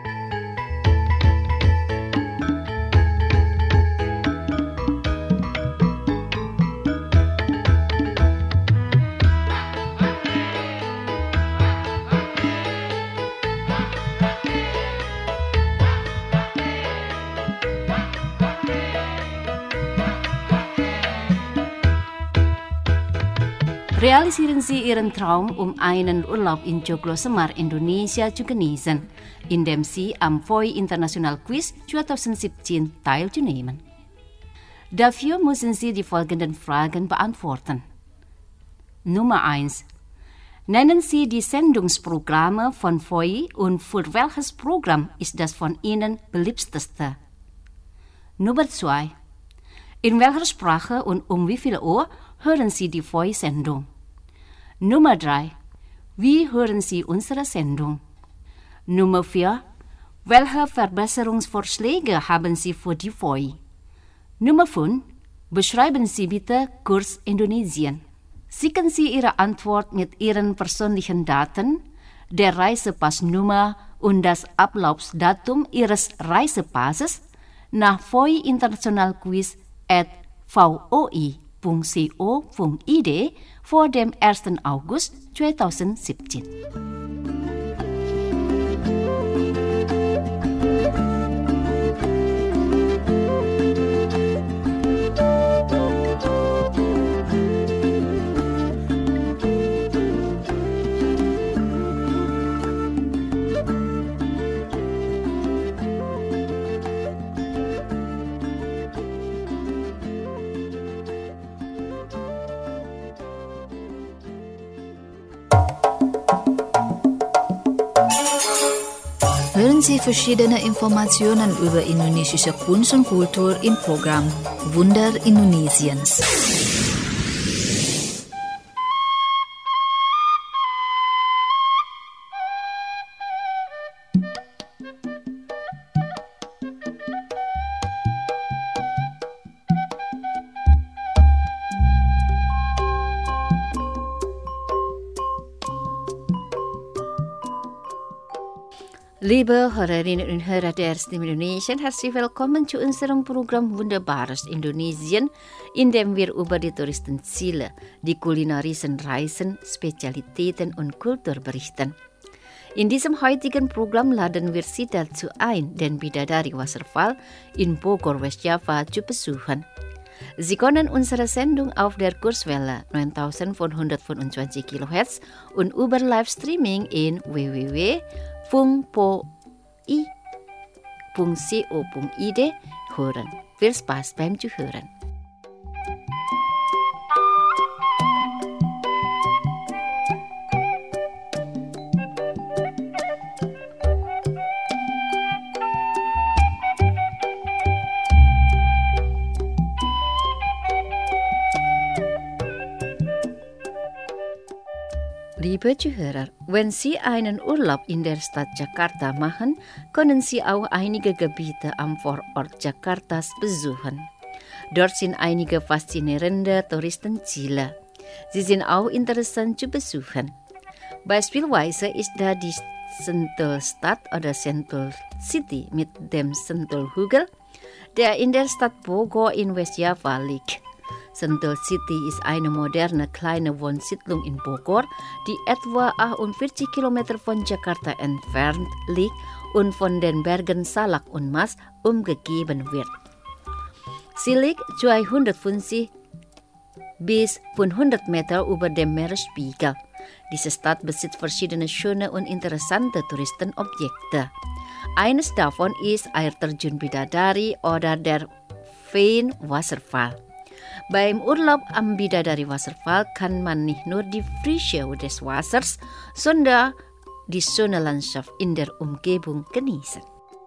Realisieren Sie Ihren Traum, um einen Urlaub in Joglo Semar, Indonesia zu genießen, indem Sie am V O I International Quiz zweitausendsiebzehn teilzunehmen. Dafür müssen Sie die folgenden Fragen beantworten. Nummer eins. Nennen Sie die Sendungsprogramme von V O I und für welches Programm ist das von Ihnen beliebteste? Nummer zwei. In welcher Sprache und um wie viel Uhr hören Sie die V O I-Sendung? Nummer drei. Wie hören Sie unsere Sendung? Nummer vier. Welche Verbesserungsvorschläge haben Sie für die V O I? Nummer fünf. Beschreiben Sie bitte Kurs Indonesien. Schicken Sie Ihre Antwort mit Ihren persönlichen Daten, der Reisepassnummer und das Ablaufsdatum Ihres Reisepasses nach voiinternationalquiz at voi punkt co punkt id vor dem ersten August zweitausendsiebzehn. Hören Sie verschiedene Informationen über indonesische Kunst und Kultur im Programm Wunder Indonesiens. Liebe Hörerinnen und Hörer der Stimme Indonesien, herzlich willkommen zu unserem Programm Wunderbares Indonesien, in dem wir über die Touristenziele, die kulinarischen Reisen, Spezialitäten und Kultur berichten. In diesem heutigen Programm laden wir Sie dazu ein, den Bidadari-Wasserfall in Bogor, Westjava zu besuchen. Sie können unsere Sendung auf der Kurswelle neuntausendvierhundertfünfundzwanzig Kilohertz und über Livestreaming in w w w punkt po i punkt co punkt id hören. Viel Spaß beim Zuhören. Liebe Zuhörer, wenn Sie einen Urlaub in der Stadt Jakarta machen, können Sie auch einige Gebiete am Vorort Jakartas besuchen. Dort sind einige faszinierende Touristenziele. Sie sind auch interessant zu besuchen. Beispielsweise ist da die Sentul-Stadt oder Sentul City mit dem Sentul-Hügel, der in der Stadt Bogor in Westjava liegt. Sentul City ist eine moderne kleine Wohnsiedlung in Bogor, die etwa achtundvierzig Kilometer von Jakarta entfernt liegt und von den Bergen Salak und Mas umgegeben wird. Sie liegt zweihundertfünfzig bis fünfhundert Meter über dem Meeresspiegel. Diese Stadt besitzt verschiedene schöne und interessante Touristenobjekte. Eines davon ist Airterjun Bidadari oder der Feen-Wasserfall. Beim Urlaub am Bidadari-Wasserfall kann man nicht nur die Frische des Wassers, sondern die schöne Landschaft in der Umgebung genießen.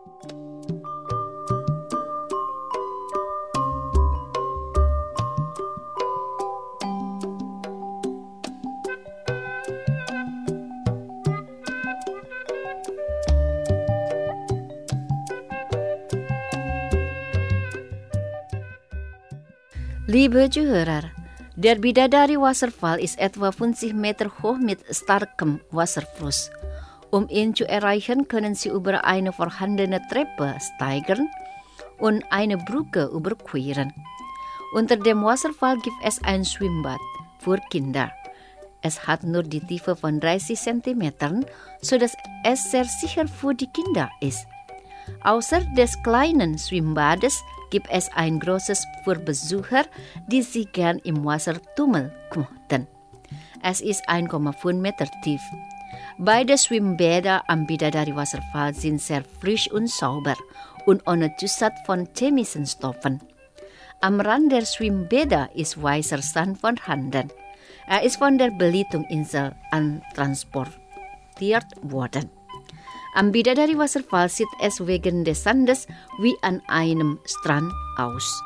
Liebe Zuhörer, der Bidadari-Wasserfall ist etwa fünfzig Meter hoch mit starkem Wasserfluss. Um ihn zu erreichen, können Sie über eine vorhandene Treppe steigern und eine Brücke überqueren. Unter dem Wasserfall gibt es ein Schwimmbad für Kinder. Es hat nur die Tiefe von dreißig Zentimeter, sodass es sehr sicher für die Kinder ist. Außer des kleinen Schwimmbades gibt es ein großes für Besucher, die sich gern im Wasser tummeln möchten. Es ist eins Komma fünf Meter tief. Beide Schwimmbäder am Bidadari-Wasserfall sind sehr frisch und sauber und ohne Zusatz von chemischen Stoffen. Am Rand der Schwimmbäder ist weißer Sand vorhanden. Er ist von der Belitungsinsel antransportiert worden. Am Bidadari-Wasserfall sieht es wegen des Sandes wie an einem Strand aus.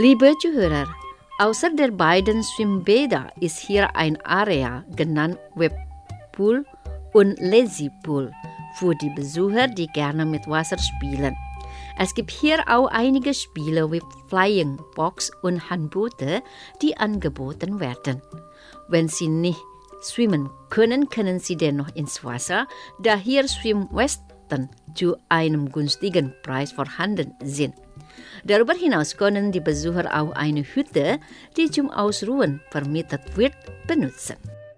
Liebe Zuhörer, außer der beiden Schwimmbäder ist hier ein Area genannt Webpool und Lazy Pool für die Besucher, die gerne mit Wasser spielen. Es gibt hier auch einige Spiele wie Flying Fox und Handboote, die angeboten werden. Wenn Sie nicht schwimmen können, können Sie dennoch ins Wasser, da hier Schwimmwesten zu einem günstigen Preis vorhanden sind. Darüber hinaus können die Besucher auch eine Hütte, die zum Ausruhen vermietet wird, benutzen.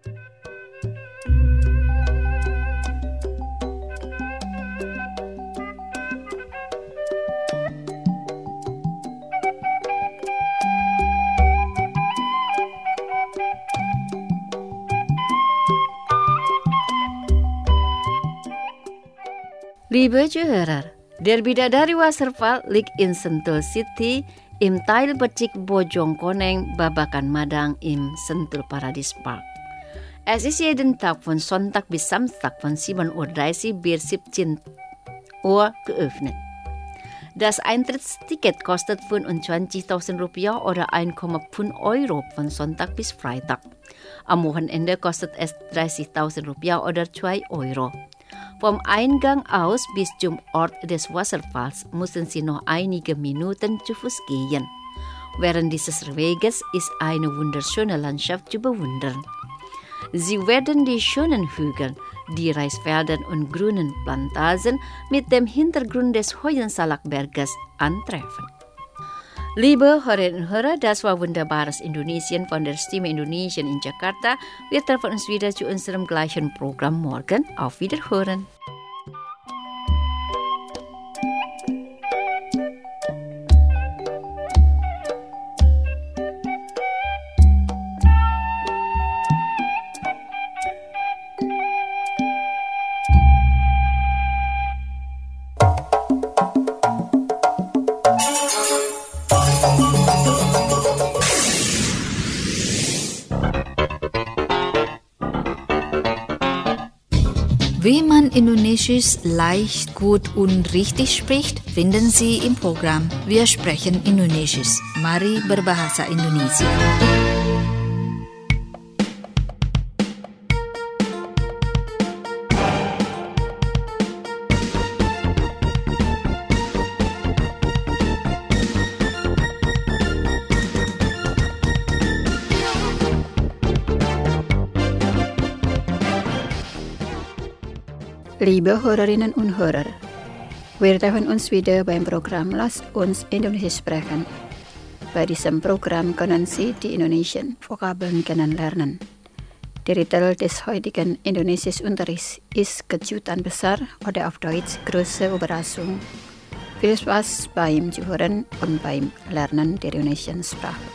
Liebe Zuhörer, der Bidadari Wasserfall liegt in Sentul City im Teilbezirk Bojongkoneng, Babakan Madang im Sentul Paradise Park. Es ist jeden Tag von Sonntag bis Samstag von sieben Uhr dreißig bis siebzehn Uhr geöffnet. Das Eintrittsticket kostet fünfundzwanzigtausend Rupiah oder eins Komma fünf Euro von Sonntag bis Freitag. Am Wochenende kostet es dreißigtausend Rupiah oder zwei Euro. Vom Eingang aus bis zum Ort des Wasserfalls müssen Sie noch einige Minuten zu Fuß gehen. Während dieses Weges ist eine wunderschöne Landschaft zu bewundern. Sie werden die schönen Hügel, die Reisfelder und grünen Plantagen mit dem Hintergrund des Hohensalakberges antreffen. Liebe Hörerinnen und Hörer, das war wunderbares Indonesien von der Stimme Indonesien in Jakarta. Wir treffen uns wieder zu unserem gleichen Programm morgen. Auf Wiederhören. Wie man Indonesisch leicht, gut und richtig spricht, finden Sie im Programm Wir sprechen Indonesisch. Mari berbahasa Indonesia. Liebe Hörerinnen und Hörer, wir treffen uns wieder beim Programm Lass uns Indonesisch sprechen. Bei diesem Programm können Sie die indonesischen Vokabeln kennenlernen. Der Titel des heutigen Indonesischunterrichts ist Kejutan besar oder auf Deutsch große Überraschung. Viel Spaß beim Zuhören und beim Lernen der indonesischen Sprache.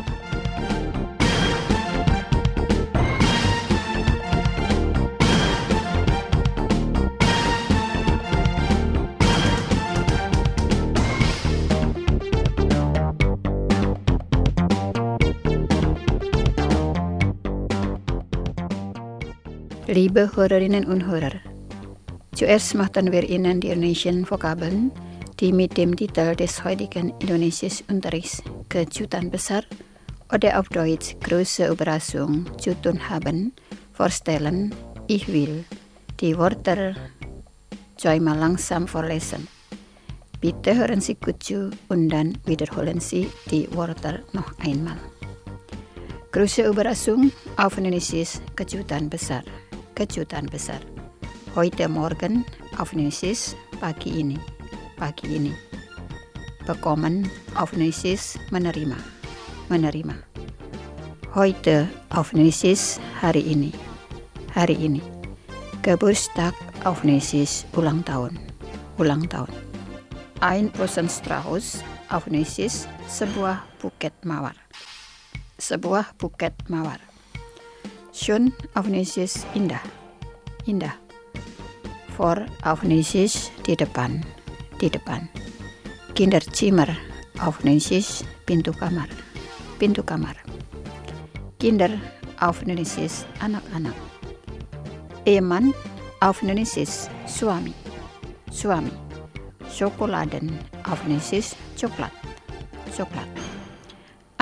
Liebe Hörerinnen und Hörer, zuerst möchten wir Ihnen die indonesischen Vokabeln, die mit dem Titel des heutigen Indonesischunterrichts Kejutan besar oder auf Deutsch große Überraschung zu tun haben, vorstellen. Ich will die Wörter zweimal langsam vorlesen. Bitte hören Sie gut zu und dann wiederholen Sie die Wörter noch einmal. Große Überraschung auf Indonesisch Kejutan besar. Kejutan besar. Heute Morgen auf Indonesisch pagi ini. Pagi ini. Bekommen auf Indonesisch menerima. Menerima. Heute auf Indonesisch hari ini. Hari ini. Geburtstag auf Indonesisch ulang tahun. Ulang tahun. Ein Rosenstrauß auf Indonesisch sebuah buket mawar. Sebuah buket mawar. Schön auf Indonesisch indah. Indah. Vor auf Indonesisch di depan. Di depan. Kinderzimmer auf Indonesisch pintu kamar. Pintu kamar. Kinder auf Indonesisch anak-anak. Ehemann auf Indonesisch suami. Suami. Schokoladen auf Indonesisch coklat. Coklat.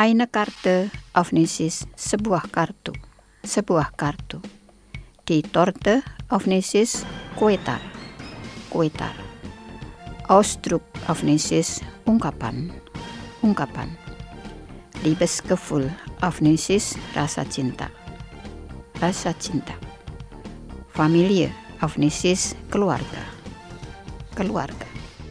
Eine Karte auf Niesis, sebuah kartu, sebuah kartu. Die Torte auf Niesis, kuetar, kuetar. Ausdruck auf Niesis, ungkapan, ungkapan. Liebesgefühl auf Niesis, rasa cinta, rasa cinta. Familie auf Niesis, keluarga, keluarga.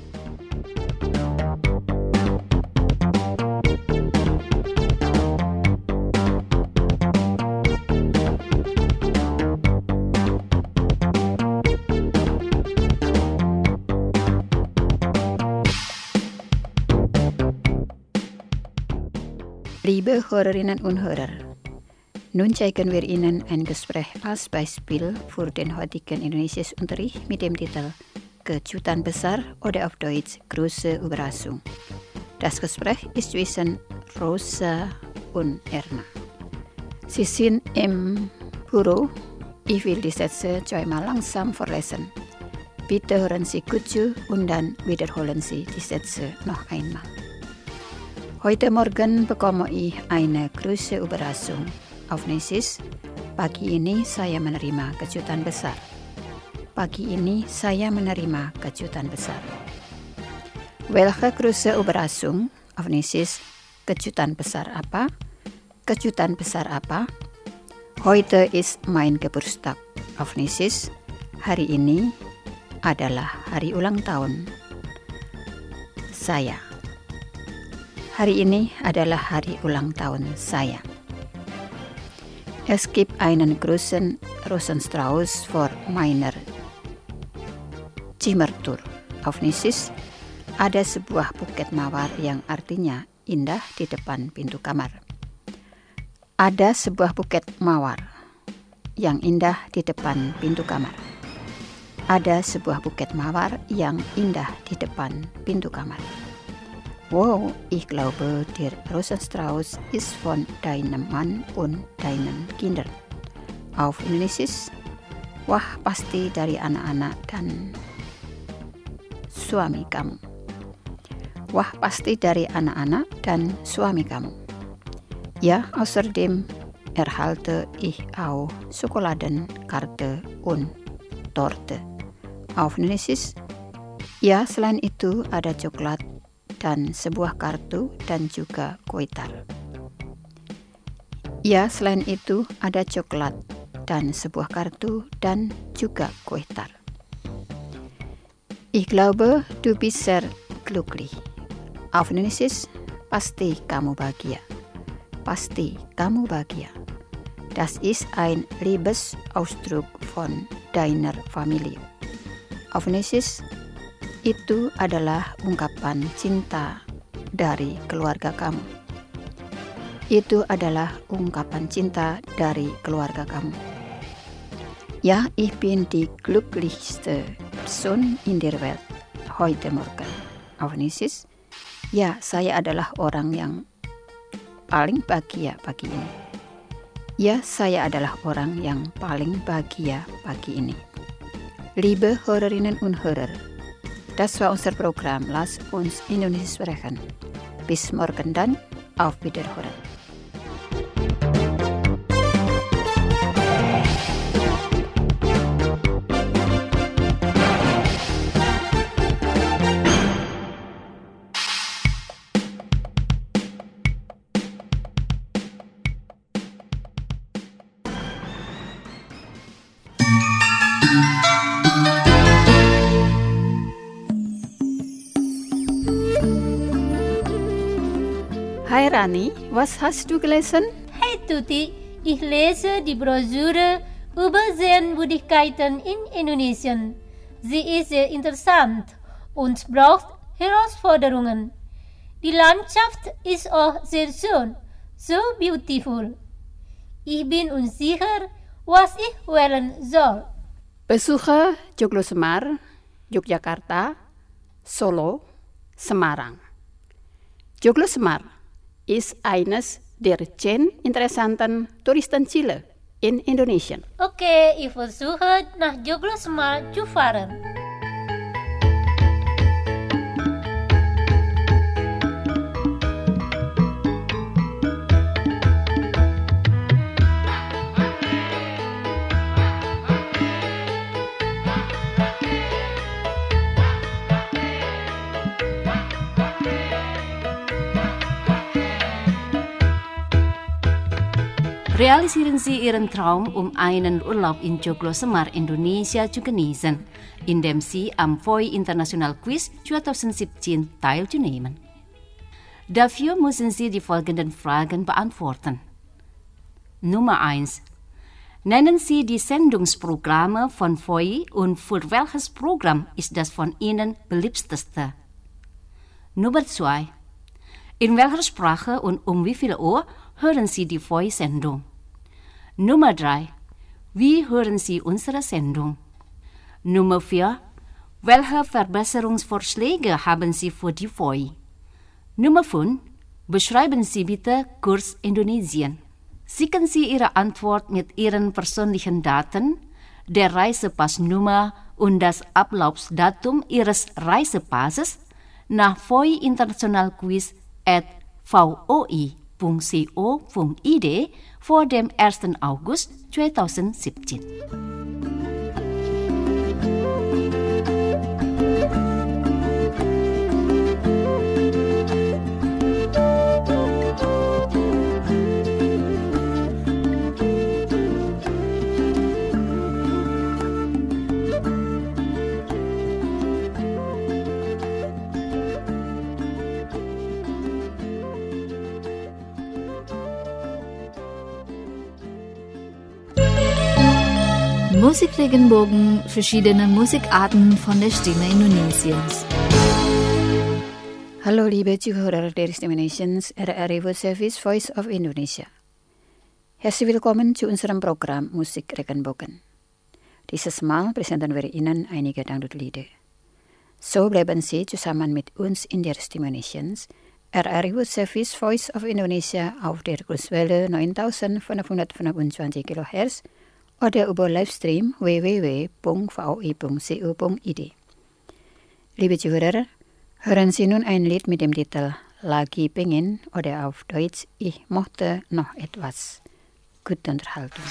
Liebe Hörerinnen und Hörer, nun zeigen wir Ihnen ein Gespräch als Beispiel für den heutigen Indonesisch-Unterricht mit dem Titel Kejutan Besar oder auf Deutsch Große Überraschung. Das Gespräch ist zwischen Rosa und Erna. Sie sind im Büro. Ich will die Sätze zweimal langsam vorlesen. Bitte hören Sie gut zu und dann wiederholen Sie die Sätze noch einmal. Heute Morgen bekomme ich eine große Überraschung. Auf Niesis, pagi ini saya menerima kejutan besar. Pagi ini saya menerima kejutan besar. Welche große Überraschung? Auf Niesis, kejutan besar apa? Kejutan besar apa? Heute ist mein Geburtstag. Auf Niesis, hari ini adalah hari ulang tahun saya. Hari ini adalah hari ulang tahun saya. Es gibt einen großen Rosenstrauß vor meiner Zimmertür. Auf Niesis, ada sebuah buket mawar yang artinya indah di depan pintu kamar. Ada sebuah buket mawar yang indah di depan pintu kamar. Ada sebuah buket mawar yang indah di depan pintu kamar. Wow, ich glaube, der Rosenstrauß ist von deinem Mann und deinen Kindern. Auf Indonesisch, wah pasti dari anak-anak dan suami kamu. Wah pasti dari anak-anak dan suami kamu. Ja, außerdem erhalte ich auch Schokoladenkarte und Torte. Auf Indonesisch, ya selain itu ada coklat dan sebuah kartu dan juga kuetar. Ya, selain itu ada coklat dan sebuah kartu dan juga kuetar. Ich glaube, du bist sehr glücklich. Auf Indonesisch, pasti kamu bahagia. Pasti kamu bahagia. Das ist ein Liebesausdruck von deiner Familie. Auf Indonesisch, itu adalah ungkapan cinta dari keluarga kamu. Itu adalah ungkapan cinta dari keluarga kamu. Ja, ich bin die glücklichste Person in der Welt heute Morgen. Auf Indonesisch, ya, saya adalah orang yang paling bahagia pagi ini. Ya, saya adalah orang yang paling bahagia pagi ini. Liebe Hörerinnen und Hörer, das war unser Programm. Lass uns Indonesisch sprechen. Bis morgen dann. Auf Wiederhören. Hai Rani, was hast du gelesen? Hey Tuti, ich lese die Broschüre über Sehenswürdigkeiten in Indonesien. Sie ist sehr interessant und braucht Herausforderungen. Die Landschaft ist auch sehr schön, so beautiful. Ich bin unsicher, was ich wählen soll. Besuche Joglo Semar, Yogyakarta, Solo, Semarang. Joglo Semar ist eines der zehn interessanten Touristenziele in Indonesien. Okay, ich versuche nach Joglo Semar zu fahren. Realisieren Sie Ihren Traum, um einen Urlaub in Joglo-Semar, Indonesia zu genießen, indem Sie am V O I International Quiz zwanzig siebzehn teilnehmen. Dafür müssen Sie die folgenden Fragen beantworten. Nummer eins. Nennen Sie die Sendungsprogramme von V O I und für welches Programm ist das von Ihnen beliebteste? Nummer zwei. In welcher Sprache und um wie viel Uhr hören Sie die V O I-Sendung? Nummer drei. Wie hören Sie unsere Sendung? Nummer vier. Welche Verbesserungsvorschläge haben Sie für die V O I? Nummer fünf. Beschreiben Sie bitte Kurs Indonesien. Schicken Sie Ihre Antwort mit Ihren persönlichen Daten, der Reisepassnummer und das Ablaufsdatum Ihres Reisepasses nach V O I International Quiz at v o i punkt co punkt i d vor dem ersten August zwanzig siebzehn. Musikregenbogen, verschiedene Musikarten von der Stimme Indonesiens. Hallo liebe Zuhörer der Stimme Indonesiens, R R I World Service Voice of Indonesia. Herzlich willkommen zu unserem Programm Musikregenbogen. Dieses Mal präsentieren wir Ihnen einige Dangdut-Lieder. So bleiben Sie zusammen mit uns in der Stimme Indonesiens, R R I World Service Voice of Indonesia auf der Kurswelle neuntausendfünfhundertfünfundzwanzig Kilohertz oder über Livestream w w w punkt v o i punkt co punkt i d. Liebe Zuhörer, hören Sie nun ein Lied mit dem Titel Lagi Pengen oder auf Deutsch Ich mochte noch etwas. Gute Unterhaltung.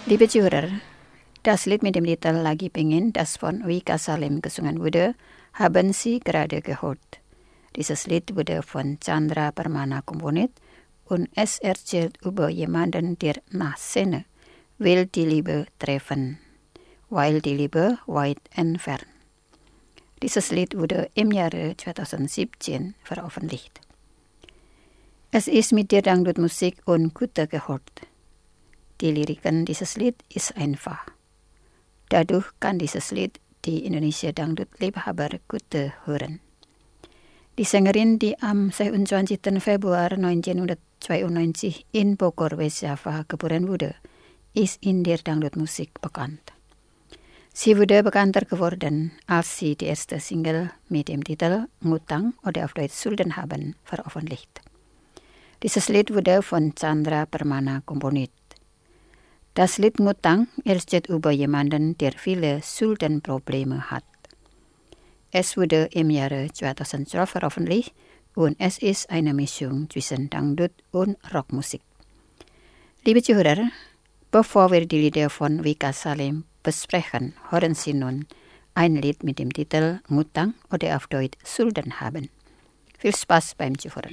Liebe Zuhörer, das Lied mit dem Titel Lagi Pengen, das von Wika Salim gesungen wurde, haben Sie gerade gehört. Dieses Lied wurde von Chandra Permana komponiert und es erzählt über jemanden, der nach Szene will die Liebe treffen, weil die Liebe weit entfernt. Dieses Lied wurde im Jahre zweitausendsiebzehn veröffentlicht. Es ist mit der Dangdut-Musik und Kutte gehört. Die Lyriken dieses Lied ist einfach. Dadurch kann dieses Lied die Indonesia Dangdut-Liebhaber Kutte hören. Die Sängerin, die am sechsundzwanzigsten Februar neunzehnhundertzweiundneunzig in Bogor, West Java geboren wurde, ist in der Dangdut-Musik bekannt. Sie wurde bekannter geworden, als sie die erste Single mit dem Titel Ngutang oder auf Deutsch Schulden haben veröffentlicht. Dieses Lied wurde von Chandra Permana komponiert. Das Lied Ngutang erzählt über jemanden, der viele Schuldenprobleme hat. Es wurde im Jahre zweitausendzwölf veröffentlicht und es ist eine Mischung zwischen Dangdut und Rockmusik. Liebe Zuhörer, bevor wir die Lieder von Wika Salim besprechen, hören Sie nun ein Lied mit dem Titel Ngutang oder auf Deutsch Schulden haben. Viel Spaß beim Zuhören.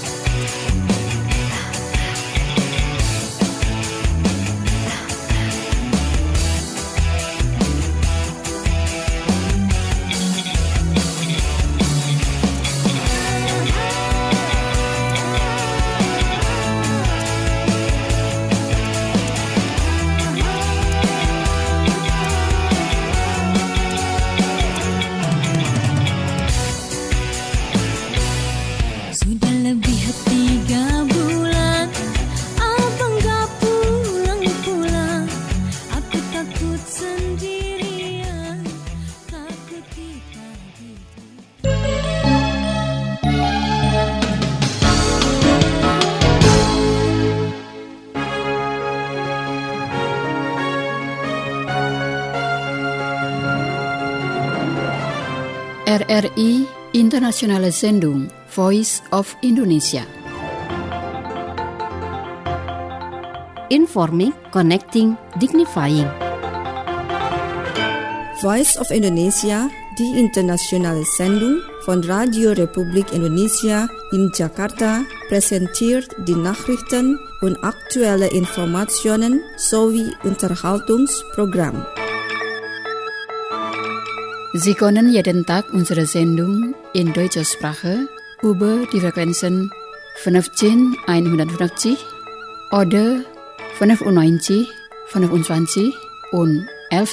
R R I Internationale Sendung Voice of Indonesia. Informing, connecting, dignifying. Voice of Indonesia, die internationale Sendung von Radio Republik Indonesia in Jakarta, präsentiert die Nachrichten und aktuelle Informationen sowie Unterhaltungsprogramm. Sie können jeden Tag unsere Sendung in deutscher Sprache über die Frequenzen fünfzehn hundertfünfzig oder fünfundneunzig fünfundzwanzig und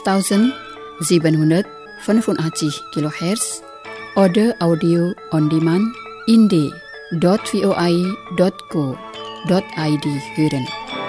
elftausendsiebenhundertfünfundachtzig Kilohertz oder Audio on Demand in d punkt voi punkt co punkt id hören.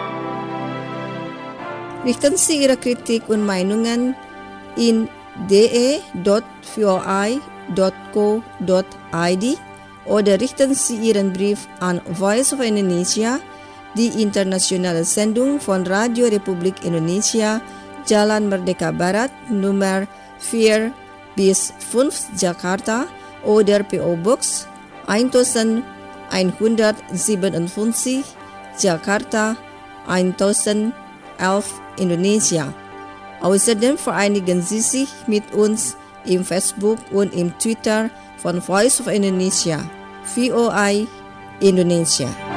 Richten Sie Ihre Kritik und Meinungen in de punkt voi punkt co punkt id oder richten Sie Ihren Brief an Voice of Indonesia, die internationale Sendung von Radio Republik Indonesia, Jalan Merdeka Barat, Nummer vier bis fünf Jakarta oder P O Box elf siebenundfünfzig Jakarta elf Indonesia. Außerdem vereinigen Sie sich mit uns im Facebook und im Twitter von Voice of Indonesia, V O I Indonesia.